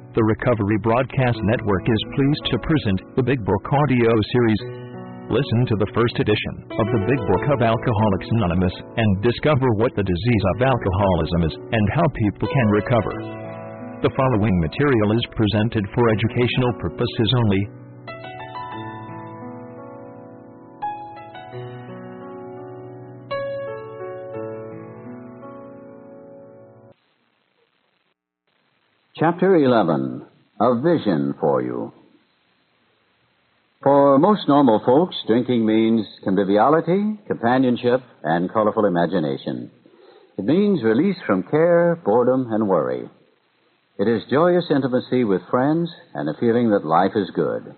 The Recovery Broadcast Network is pleased to present the Big Book audio series. Listen to the first edition of the Big Book of Alcoholics Anonymous and discover what the disease of alcoholism is and how people can recover. The following material is presented for educational purposes only. Chapter 11, A Vision for You. For most normal folks, drinking means conviviality, companionship, and colorful imagination. It means release from care, boredom, and worry. It is joyous intimacy with friends and a feeling that life is good.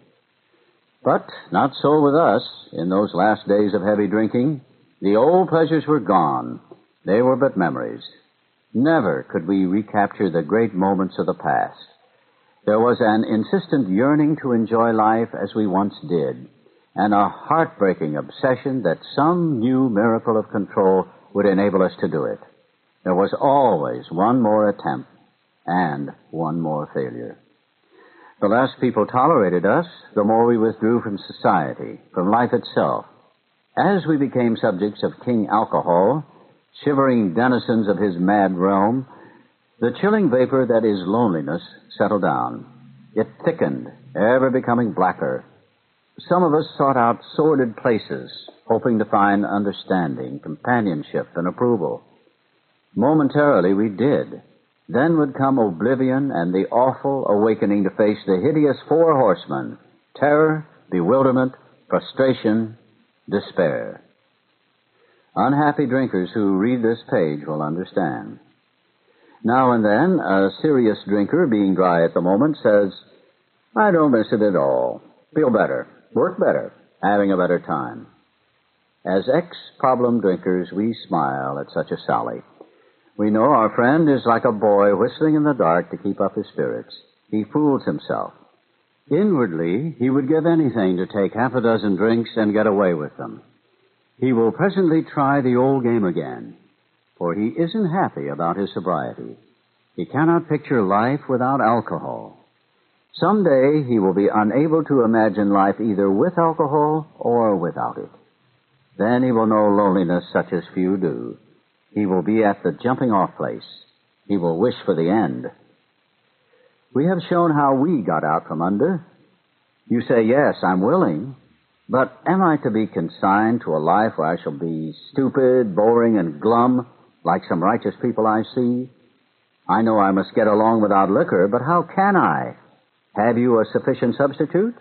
But not so with us. In those last days of heavy drinking, the old pleasures were gone. They were but memories. Never could we recapture the great moments of the past. There was an insistent yearning to enjoy life as we once did, and a heartbreaking obsession that some new miracle of control would enable us to do it. There was always one more attempt and one more failure. The less people tolerated us, the more we withdrew from society, from life itself. As we became subjects of King Alcohol, shivering denizens of his mad realm, the chilling vapor that is loneliness settled down. It thickened, ever becoming blacker. Some of us sought out sordid places, hoping to find understanding, companionship, and approval. Momentarily we did. Then would come oblivion and the awful awakening to face the hideous four horsemen: terror, bewilderment, frustration, despair. Unhappy drinkers who read this page will understand. Now and then, a serious drinker, being dry at the moment, says, "I don't miss it at all. Feel better, work better, having a better time." As ex-problem drinkers, we smile at such a sally. We know our friend is like a boy whistling in the dark to keep up his spirits. He fools himself. Inwardly, he would give anything to take half a dozen drinks and get away with them. He will presently try the old game again, for he isn't happy about his sobriety. He cannot picture life without alcohol. Someday he will be unable to imagine life either with alcohol or without it. Then he will know loneliness such as few do. He will be at the jumping-off place. He will wish for the end. We have shown how we got out from under. You say, "Yes, I'm willing. But am I to be consigned to a life where I shall be stupid, boring, and glum, like some righteous people I see? I know I must get along without liquor, but how can I? Have you a sufficient substitute?"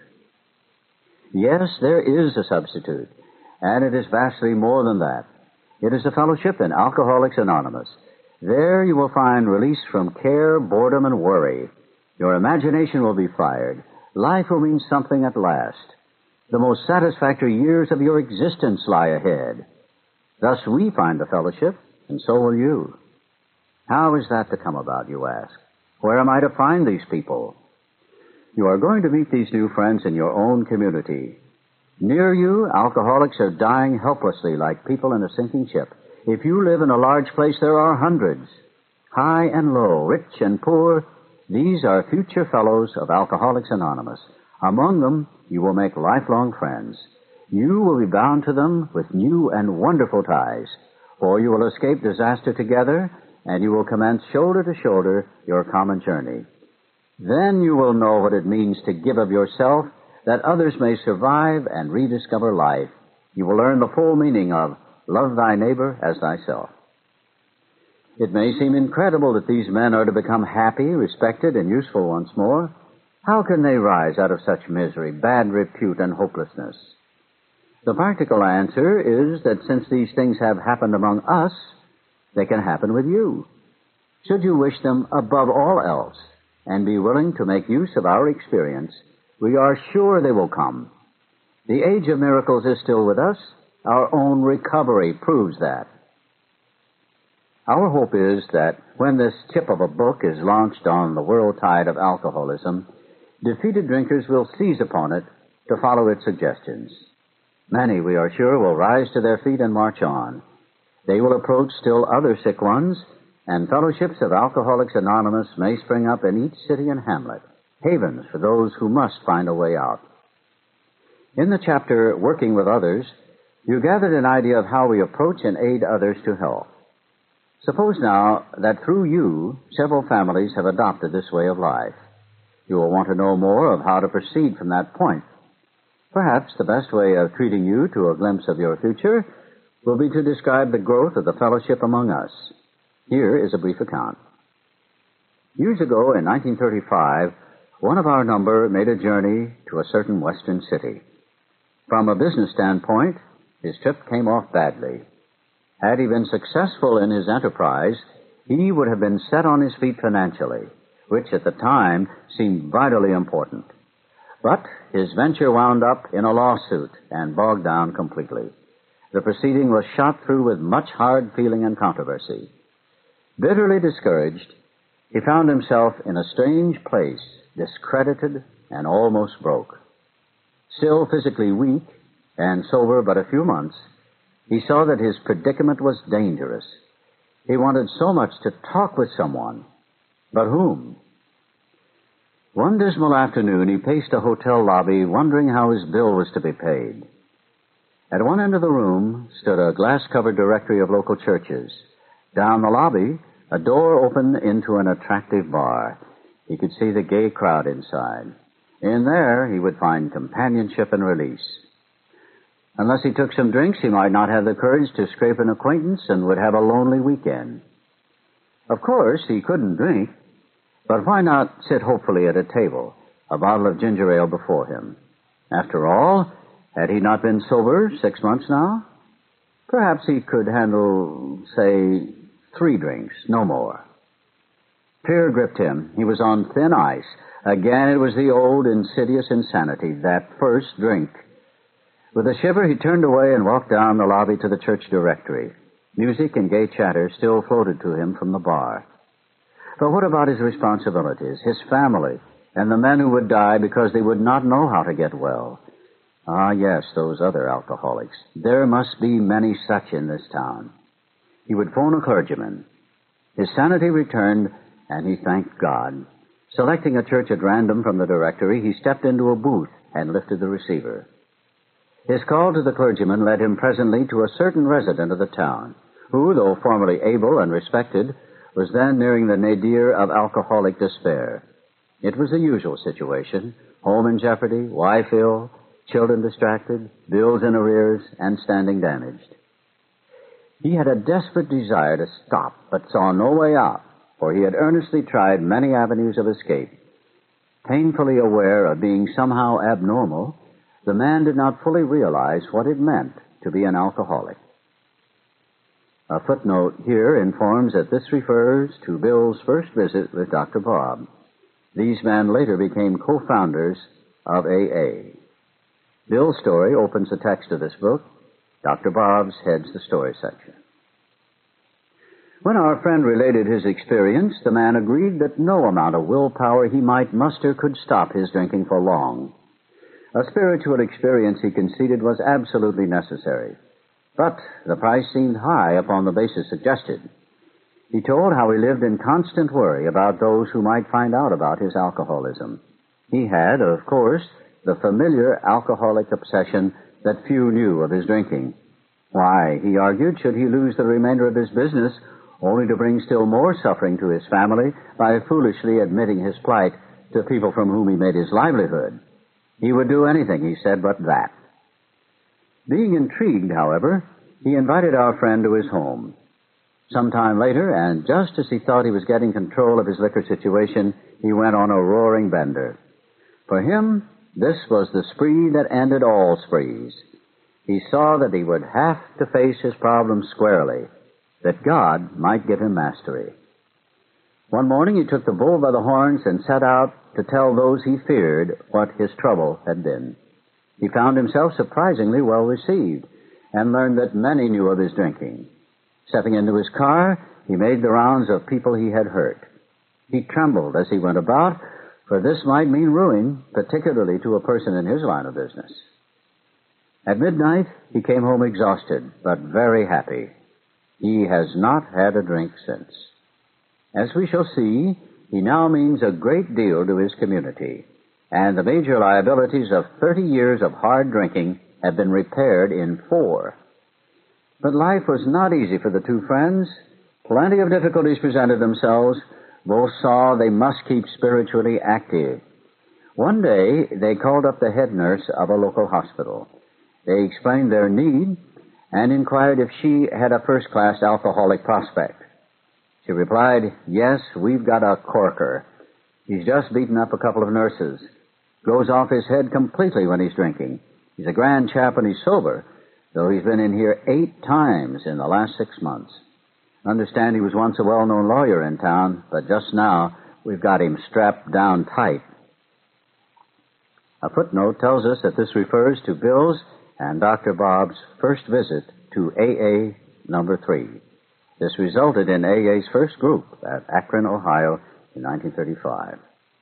Yes, there is a substitute, and it is vastly more than that. It is a fellowship in Alcoholics Anonymous. There you will find release from care, boredom, and worry. Your imagination will be fired. Life will mean something at last. The most satisfactory years of your existence lie ahead. Thus we find the fellowship, and so will you. How is that to come about, you ask? Where am I to find these people? You are going to meet these new friends in your own community. Near you, alcoholics are dying helplessly like people in a sinking ship. If you live in a large place, there are hundreds. High and low, rich and poor, these are future fellows of Alcoholics Anonymous. Among them, you will make lifelong friends. You will be bound to them with new and wonderful ties, for you will escape disaster together, and you will commence shoulder to shoulder your common journey. Then you will know what it means to give of yourself, that others may survive and rediscover life. You will learn the full meaning of love thy neighbor as thyself. It may seem incredible that these men are to become happy, respected, and useful once more. How can they rise out of such misery, bad repute, and hopelessness? The practical answer is that since these things have happened among us, they can happen with you. Should you wish them above all else and be willing to make use of our experience, we are sure they will come. The age of miracles is still with us. Our own recovery proves that. Our hope is that when this tip of a book is launched on the world tide of alcoholism, defeated drinkers will seize upon it to follow its suggestions. Many, we are sure, will rise to their feet and march on. They will approach still other sick ones and fellowships of Alcoholics Anonymous may spring up in each city and hamlet, havens for those who must find a way out. In the chapter, Working with Others, you gathered an idea of how we approach and aid others to help. Suppose now that through you, several families have adopted this way of life. You will want to know more of how to proceed from that point. Perhaps the best way of treating you to a glimpse of your future will be to describe the growth of the fellowship among us. Here is a brief account. Years ago, in 1935, one of our number made a journey to a certain western city. From a business standpoint, his trip came off badly. Had he been successful in his enterprise, he would have been set on his feet financially, which at the time seemed vitally important. But his venture wound up in a lawsuit and bogged down completely. The proceeding was shot through with much hard feeling and controversy. Bitterly discouraged, he found himself in a strange place, discredited and almost broke. Still physically weak and sober but a few months, he saw that his predicament was dangerous. He wanted so much to talk with someone, but whom? One dismal afternoon, he paced a hotel lobby, wondering how his bill was to be paid. At one end of the room stood a glass-covered directory of local churches. Down the lobby, a door opened into an attractive bar. He could see the gay crowd inside. In there, he would find companionship and release. Unless he took some drinks, he might not have the courage to scrape an acquaintance and would have a lonely weekend. Of course, he couldn't drink, but why not sit hopefully at a table, a bottle of ginger ale before him? After all, had he not been sober 6 months now? Perhaps he could handle, say, 3 drinks, no more. Fear gripped him. He was on thin ice. Again, it was the old insidious insanity, that first drink. With a shiver, he turned away and walked down the lobby to the church directory. Music and gay chatter still floated to him from the bar. But what about his responsibilities, his family, and the men who would die because they would not know how to get well? Ah, yes, those other alcoholics. There must be many such in this town. He would phone a clergyman. His sanity returned, and he thanked God. Selecting a church at random from the directory, he stepped into a booth and lifted the receiver. His call to the clergyman led him presently to a certain resident of the town, who, though formerly able and respected, was then nearing the nadir of alcoholic despair. It was the usual situation: home in jeopardy, wife ill, children distracted, bills in arrears, and standing damaged. He had a desperate desire to stop, but saw no way out, for he had earnestly tried many avenues of escape. Painfully aware of being somehow abnormal, the man did not fully realize what it meant to be an alcoholic. A footnote here informs that this refers to Bill's first visit with Dr. Bob. These men later became co-founders of AA. Bill's story opens the text of this book. Dr. Bob's heads the story section. When our friend related his experience, the man agreed that no amount of willpower he might muster could stop his drinking for long. A spiritual experience, he conceded, was absolutely necessary. But the price seemed high upon the basis suggested. He told how he lived in constant worry about those who might find out about his alcoholism. He had, of course, the familiar alcoholic obsession that few knew of his drinking. Why, he argued, should he lose the remainder of his business only to bring still more suffering to his family by foolishly admitting his plight to people from whom he made his livelihood? He would do anything, he said, but that. Being intrigued, however, he invited our friend to his home. Some time later, and just as he thought he was getting control of his liquor situation, he went on a roaring bender. For him, this was the spree that ended all sprees. He saw that he would have to face his problems squarely, that God might give him mastery. One morning he took the bull by the horns and set out to tell those he feared what his trouble had been. He found himself surprisingly well received and learned that many knew of his drinking. Stepping into his car, he made the rounds of people he had hurt. He trembled as he went about, for this might mean ruin, particularly to a person in his line of business. At midnight, he came home exhausted, but very happy. He has not had a drink since. As we shall see, he now means a great deal to his community, and the major liabilities of 30 years of hard drinking have been repaired in 4. But life was not easy for the two friends. Plenty of difficulties presented themselves. Both saw they must keep spiritually active. One day, they called up the head nurse of a local hospital. They explained their need and inquired if she had a first-class alcoholic prospect. She replied, "Yes, we've got a corker. He's just beaten up a couple of nurses. Goes off his head completely when he's drinking. He's a grand chap when he's sober, though he's been in here 8 times in the last 6 months. Understand he was once a well-known lawyer in town, but just now we've got him strapped down tight." A footnote tells us that this refers to Bill's and Dr. Bob's first visit to AA number 3. This resulted in AA's first group at Akron, Ohio in 1935.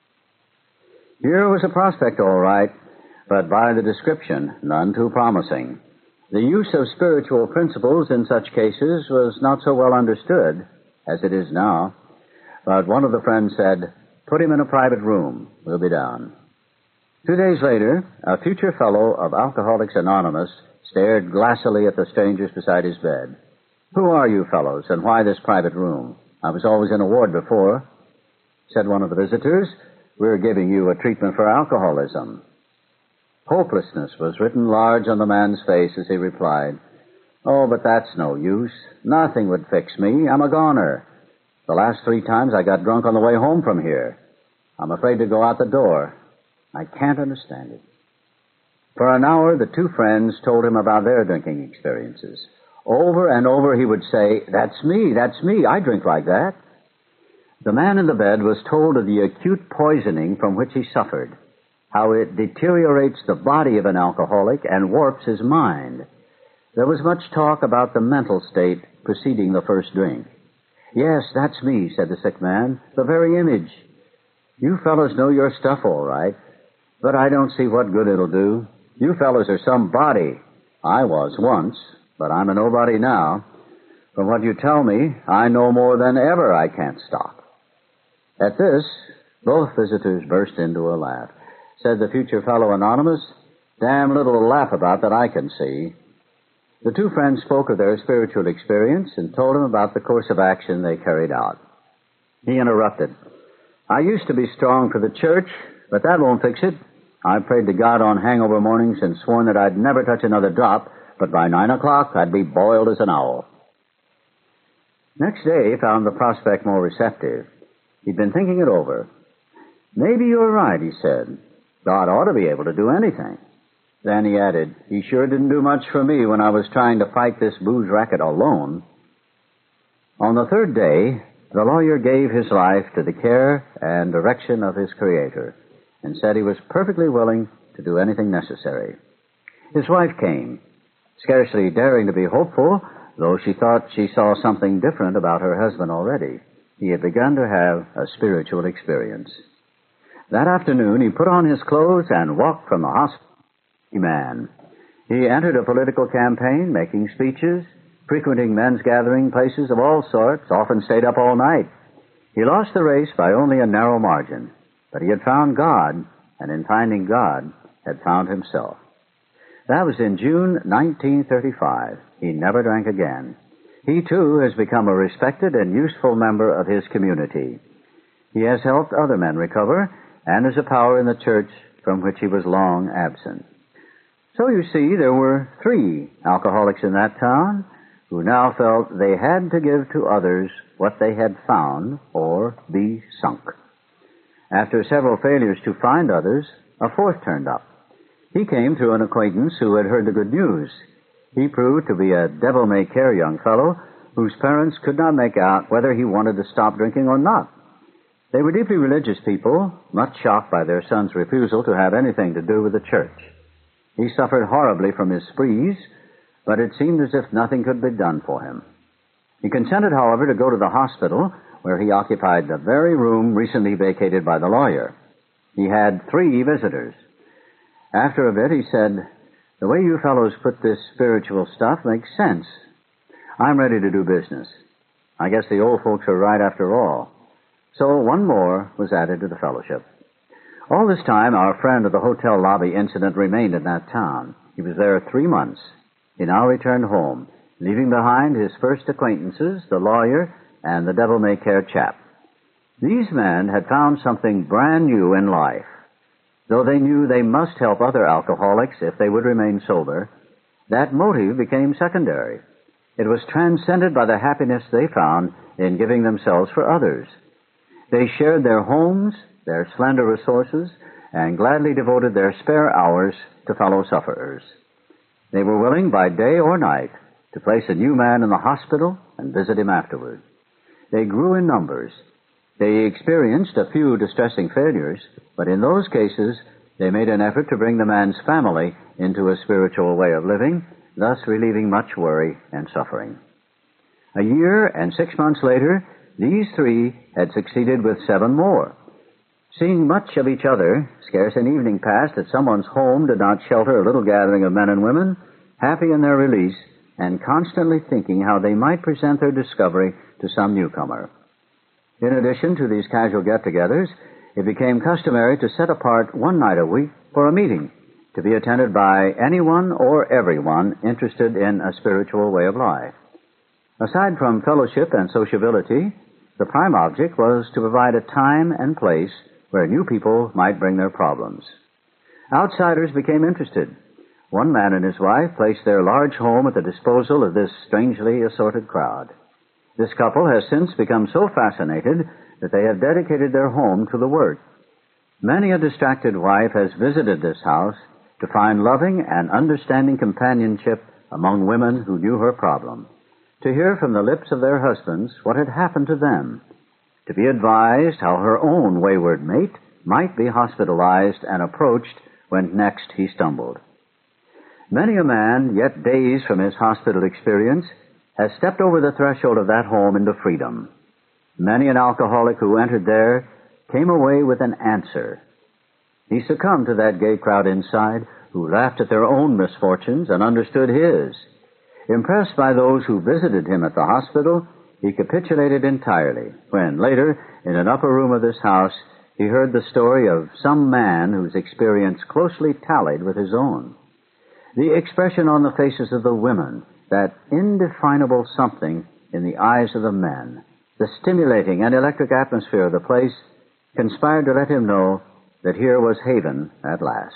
Here was a prospect, all right, but by the description, none too promising. The use of spiritual principles in such cases was not so well understood as it is now, but one of the friends said, "Put him in a private room. We'll be down." 2 days later, a future fellow of Alcoholics Anonymous stared glassily at the strangers beside his bed. "Who are you fellows, and why this private room? I was always in a ward before." Said one of the visitors, "We're giving you a treatment for alcoholism." Hopelessness was written large on the man's face as he replied, "Oh, but that's no use. Nothing would fix me. I'm a goner. The last 3 times I got drunk on the way home from here. I'm afraid to go out the door. I can't understand it." For an hour, the two friends told him about their drinking experiences. Over and over he would say, that's me, I drink like that." The man in the bed was told of the acute poisoning from which he suffered, how it deteriorates the body of an alcoholic and warps his mind. There was much talk about the mental state preceding the first drink. "Yes, that's me," said the sick man, "the very image. You fellows know your stuff all right, but I don't see what good it'll do. You fellows are somebody. I was once, but I'm a nobody now. From what you tell me, I know more than ever I can't stop." At this, both visitors burst into a laugh. Said the future fellow anonymous, "Damn little to laugh about that I can see." The two friends spoke of their spiritual experience and told him about the course of action they carried out. He interrupted, "I used to be strong for the church, but that won't fix it. I prayed to God on hangover mornings and sworn that I'd never touch another drop, but by 9 o'clock I'd be boiled as an owl." Next day found the prospect more receptive. He'd been thinking it over. "Maybe you're right," he said. "God ought to be able to do anything." Then he added, "He sure didn't do much for me when I was trying to fight this booze racket alone." On the 3rd day, the lawyer gave his life to the care and direction of his Creator and said he was perfectly willing to do anything necessary. His wife came, scarcely daring to be hopeful, though she thought she saw something different about her husband already. He had begun to have a spiritual experience. That afternoon, he put on his clothes and walked from the hospital. Man. He entered a political campaign, making speeches, frequenting men's gathering places of all sorts, often stayed up all night. He lost the race by only a narrow margin, but he had found God, and in finding God, had found himself. That was in June 1935. He never drank again. He, too, has become a respected and useful member of his community. He has helped other men recover, and is a power in the church from which he was long absent. So you see, there were 3 alcoholics in that town who now felt they had to give to others what they had found or be sunk. After several failures to find others, a 4th turned up. He came through an acquaintance who had heard the good news. He proved to be a devil-may-care young fellow whose parents could not make out whether he wanted to stop drinking or not. They were deeply religious people, much shocked by their son's refusal to have anything to do with the church. He suffered horribly from his sprees, but it seemed as if nothing could be done for him. He consented, however, to go to the hospital, where he occupied the very room recently vacated by the lawyer. He had 3 visitors. After a bit, he said, "The way you fellows put this spiritual stuff makes sense. I'm ready to do business. I guess the old folks are right after all. So one more was added to the fellowship. All this time, our friend of the hotel lobby incident remained in that town. He was there 3 months. He now returned home, leaving behind his first acquaintances, the lawyer and the devil-may-care chap. These men had found something brand new in life. Though they knew they must help other alcoholics if they would remain sober, that motive became secondary. It was transcended by the happiness they found in giving themselves for others. They shared their homes, their slender resources, and gladly devoted their spare hours to fellow sufferers. They were willing by day or night to place a new man in the hospital and visit him afterward. They grew in numbers. They experienced a few distressing failures, but in those cases, they made an effort to bring the man's family into a spiritual way of living, thus relieving much worry and suffering. A year and 6 months later, these 3 had succeeded with 7 more. Seeing much of each other, scarce an evening passed that someone's home did not shelter a little gathering of men and women, happy in their release, and constantly thinking how they might present their discovery to some newcomer. In addition to these casual get-togethers, it became customary to set apart one night a week for a meeting, to be attended by anyone or everyone interested in a spiritual way of life. Aside from fellowship and sociability, the prime object was to provide a time and place where new people might bring their problems. Outsiders became interested. One man and his wife placed their large home at the disposal of this strangely assorted crowd. This couple has since become so fascinated that they have dedicated their home to the work. Many a distracted wife has visited this house to find loving and understanding companionship among women who knew her problem, to hear from the lips of their husbands what had happened to them, to be advised how her own wayward mate might be hospitalized and approached when next he stumbled. Many a man, yet days from his hospital experience, has stepped over the threshold of that home into freedom. Many an alcoholic who entered there came away with an answer. He succumbed to that gay crowd inside who laughed at their own misfortunes and understood his. Impressed by those who visited him at the hospital, he capitulated entirely when, later, in an upper room of this house, he heard the story of some man whose experience closely tallied with his own. The expression on the faces of the women, that indefinable something in the eyes of the men, the stimulating and electric atmosphere of the place, conspired to let him know that here was haven at last.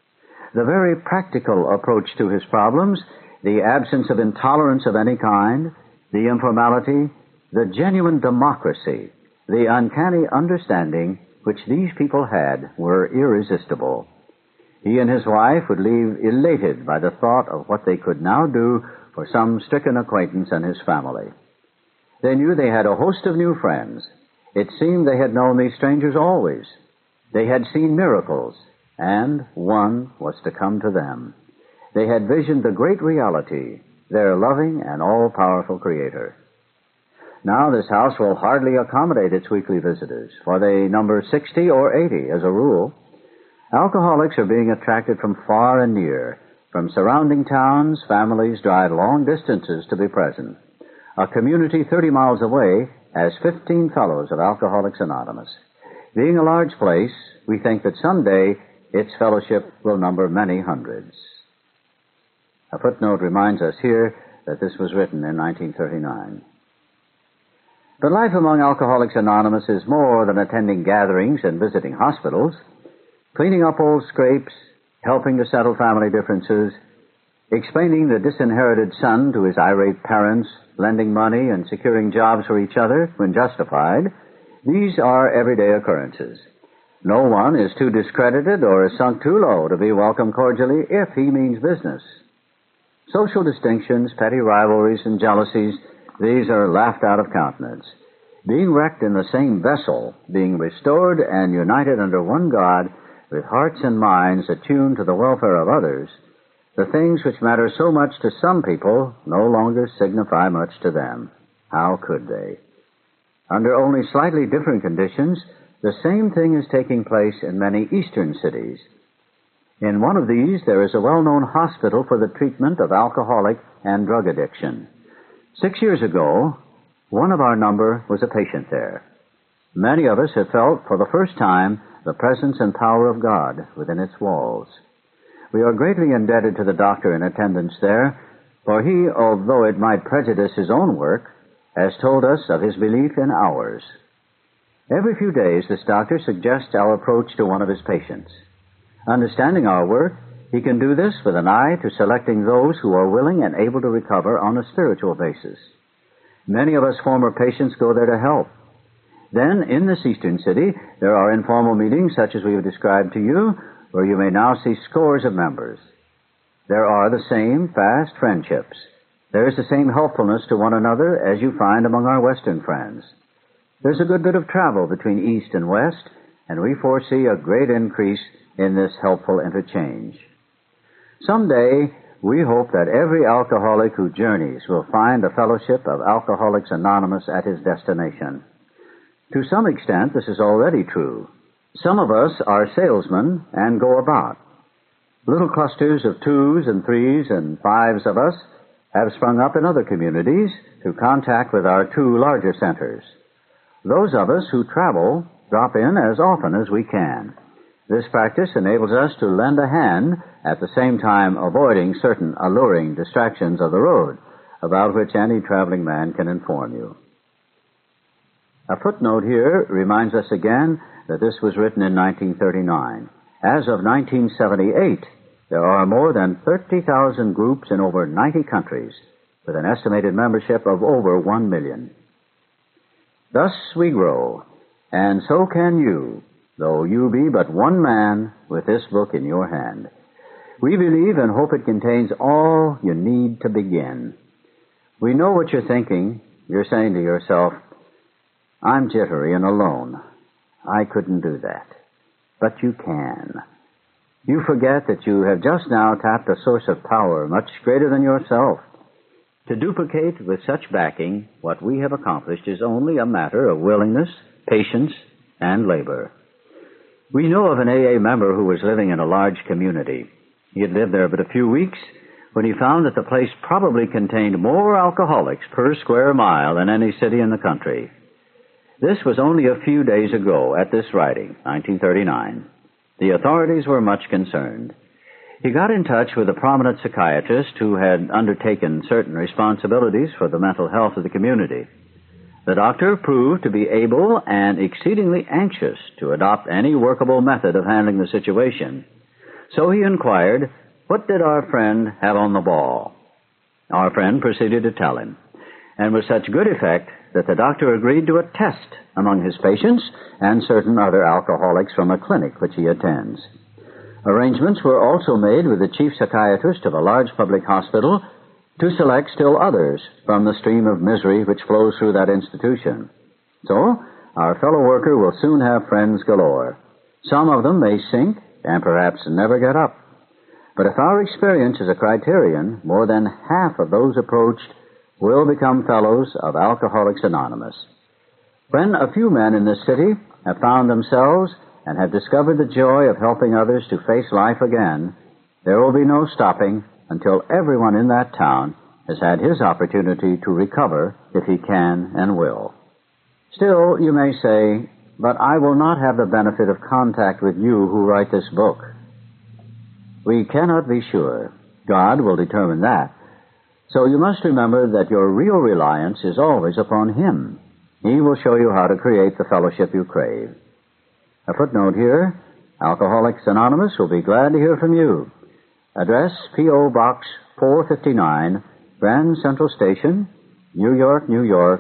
The very practical approach to his problems, the absence of intolerance of any kind, the informality, the genuine democracy, the uncanny understanding which these people had were irresistible. He and his wife would leave elated by the thought of what they could now do for some stricken acquaintance and his family. They knew they had a host of new friends. It seemed they had known these strangers always. They had seen miracles, and one was to come to them. They had visioned the great reality, their loving and all-powerful Creator. Now this house will hardly accommodate its weekly visitors, for they number 60 or 80 as a rule. Alcoholics are being attracted from far and near. From surrounding towns, families drive long distances to be present. A community 30 miles away has 15 fellows of Alcoholics Anonymous. Being a large place, we think that someday its fellowship will number many hundreds. A footnote reminds us here that this was written in 1939. But life among Alcoholics Anonymous is more than attending gatherings and visiting hospitals. Cleaning up old scrapes, helping to settle family differences, explaining the disinherited son to his irate parents, lending money and securing jobs for each other when justified, these are everyday occurrences. No one is too discredited or is sunk too low to be welcomed cordially if he means business. Social distinctions, petty rivalries, and jealousies, these are laughed out of countenance. Being wrecked in the same vessel, being restored and united under one God, with hearts and minds attuned to the welfare of others, the things which matter so much to some people no longer signify much to them. How could they? Under only slightly different conditions, the same thing is taking place in many eastern cities. In one of these, there is a well-known hospital for the treatment of alcoholic and drug addiction. 6 years ago, one of our number was a patient there. Many of us have felt for the first time the presence and power of God within its walls. We are greatly indebted to the doctor in attendance there, for he, although it might prejudice his own work, has told us of his belief in ours. Every few days, this doctor suggests our approach to one of his patients. Understanding our work, he can do this with an eye to selecting those who are willing and able to recover on a spiritual basis. Many of us former patients go there to help. Then, in this eastern city, there are informal meetings such as we have described to you, where you may now see scores of members. There are the same fast friendships. There is the same helpfulness to one another as you find among our Western friends. There's a good bit of travel between East and West, and we foresee a great increase in this helpful interchange. Someday, we hope that every alcoholic who journeys will find the fellowship of Alcoholics Anonymous at his destination. To some extent, this is already true. Some of us are salesmen and go about. Little clusters of 2s and 3s and 5s of us have sprung up in other communities through contact with our 2 larger centers. Those of us who travel drop in as often as we can. This practice enables us to lend a hand, at the same time avoiding certain alluring distractions of the road, about which any traveling man can inform you. A footnote here reminds us again that this was written in 1939. As of 1978, there are more than 30,000 groups in over 90 countries, with an estimated membership of over 1 million. Thus we grow, and so can you, though you be but one man with this book in your hand. We believe and hope it contains all you need to begin. We know what you're thinking. You're saying to yourself, I'm jittery and alone. I couldn't do that. But you can. You forget that you have just now tapped a source of power much greater than yourself. To duplicate with such backing what we have accomplished is only a matter of willingness, patience, and labor. We know of an AA member who was living in a large community. He had lived there but a few weeks when he found that the place probably contained more alcoholics per square mile than any city in the country. This was only a few days ago at this writing, 1939. The authorities were much concerned. He got in touch with a prominent psychiatrist who had undertaken certain responsibilities for the mental health of the community. The doctor proved to be able and exceedingly anxious to adopt any workable method of handling the situation. So he inquired, what did our friend have on the ball? Our friend proceeded to tell him, and with such good effect that the doctor agreed to a test among his patients and certain other alcoholics from a clinic which he attends. Arrangements were also made with the chief psychiatrist of a large public hospital to select still others from the stream of misery which flows through that institution. So, our fellow worker will soon have friends galore. Some of them may sink and perhaps never get up. But if our experience is a criterion, more than half of those approached will become fellows of Alcoholics Anonymous. When a few men in this city have found themselves and have discovered the joy of helping others to face life again, there will be no stopping until everyone in that town has had his opportunity to recover if he can and will. Still, you may say, but I will not have the benefit of contact with you who write this book. We cannot be sure. God will determine that. So you must remember that your real reliance is always upon Him. He will show you how to create the fellowship you crave. A footnote here, Alcoholics Anonymous will be glad to hear from you. Address, P.O. Box 459, Grand Central Station, New York, New York,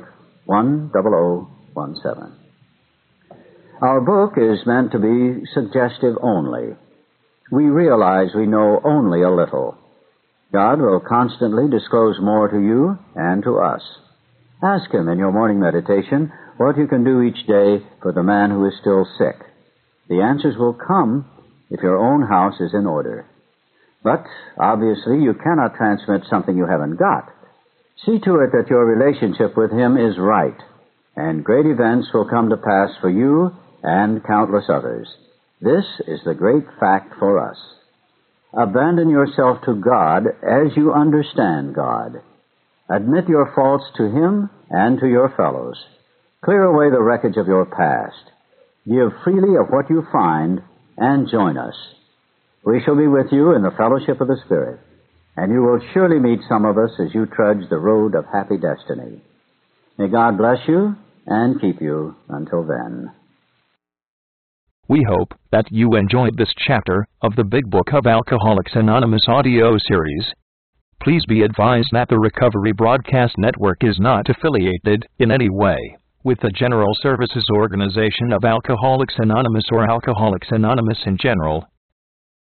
10017. Our book is meant to be suggestive only. We realize we know only a little. God will constantly disclose more to you and to us. Ask Him in your morning meditation what you can do each day for the man who is still sick. The answers will come if your own house is in order. But, obviously, you cannot transmit something you haven't got. See to it that your relationship with Him is right, and great events will come to pass for you and countless others. This is the great fact for us. Abandon yourself to God as you understand God. Admit your faults to Him and to your fellows. Clear away the wreckage of your past. Give freely of what you find and join us. We shall be with you in the fellowship of the Spirit, and you will surely meet some of us as you trudge the road of happy destiny. May God bless you and keep you until then. We hope that you enjoyed this chapter of the Big Book of Alcoholics Anonymous audio series. Please be advised that the Recovery Broadcast Network is not affiliated in any way with the General Services Organization of Alcoholics Anonymous or Alcoholics Anonymous in general.